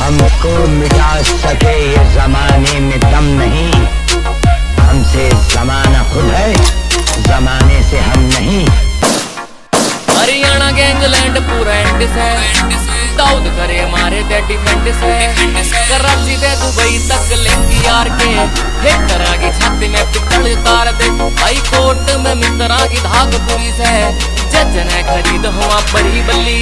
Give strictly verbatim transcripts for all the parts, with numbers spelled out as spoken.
हमको मिटा सके ये जमाने में दम नहीं, हमसे जमाना खुद है, जमाने से हम नहीं। हरियाणा गैंगलैंड पूरा एंड से, दाऊद करे मारे दे डिफेंड से, कराची दे दुबई तक लेंगी यार के, एक तरह की छाती में पित्तल उतार दे, हाई कोर्ट में मित्रा की धाक पुलिस है, जज ने खरीद हुआ बड़ी बल्ली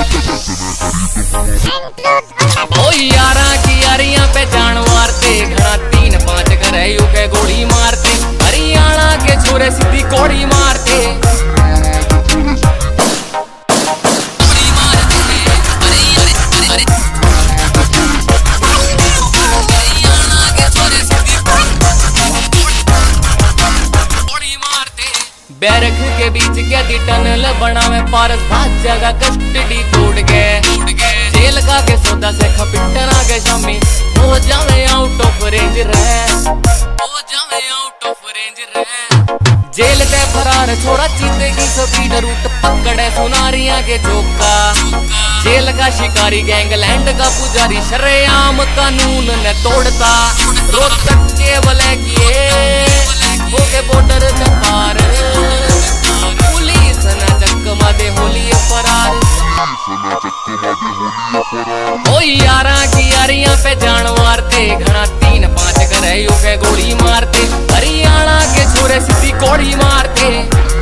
ओ यारा की यारियां पे जान मारते, घड़ा तीन पांच करे यू के गोली मारते, हरियाणा के छोरे सीधी कोड़ी मारते। बैरक के बीच क्या दी टनल बना में पारस पांच जगह कस्टडी तोड़ गए, जेल का के सौदा से खपिटना के शामी हो जावे आउट ऑफ रेंज रहे, हो जावे आउट ऑफ रेंज रहे। जेल ते फरार छोड़ा चीते की स्पीड रूट पकड़े सुनारियां के चौका, जेल का शिकारी गैंगलैंड का पुजारी शरेआम कानून ने तोड़ता, रोहतक के वले किए हो के बॉर्डर से पार, पुलिस न चकमा दे होली फरार। ओ यारा की यारियां पे जान मारते, घड़ा तीन पांच करे यू के गोली मारते, हरियाणा के छोरे सीधी कोड़ी मारते।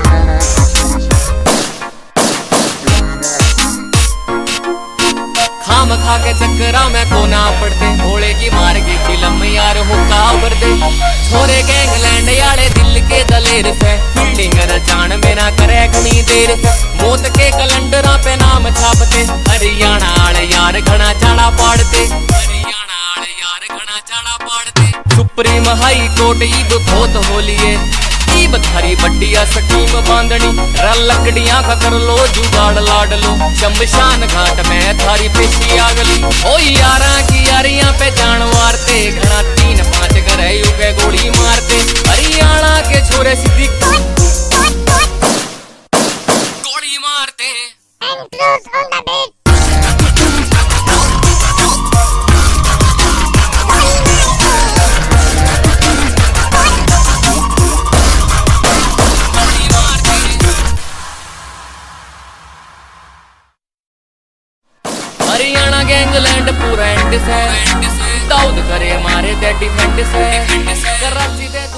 खाम खा के चक्करा में कोना पड़ते, घोड़े की मार की फिल्म यार हो काबर दे, छोरे गैंगलैंड यारे दिल के दलेर से, फील्डिंग रचान में ना करे घनी देर से, मौत के कैलेंडरा पे नाम छापते, हरियाणा आले यार घना चाड़ा पाड़ते, हरियाणा आले यार घना चाड़ा पाड़ते। सुप्रीम हाई कोर्ट ईब खोत होलिए, ईब थारी बड्डिया स्कीम बांधनी, रल लकड़ियां का कर लो जुगाड़ लाड लो, शमशान घाट में थारी पेशी आगली। ओ यारा की यारियां पे जान मारते, घना तीन पांच करे यू के गोली मारते, हरियाणा के छोरे सीधी गोली मारते। हरियाणा गैंगलैंड पूरा एंड से, दाऊद करे मारे दे डिफेंड से, कराची दे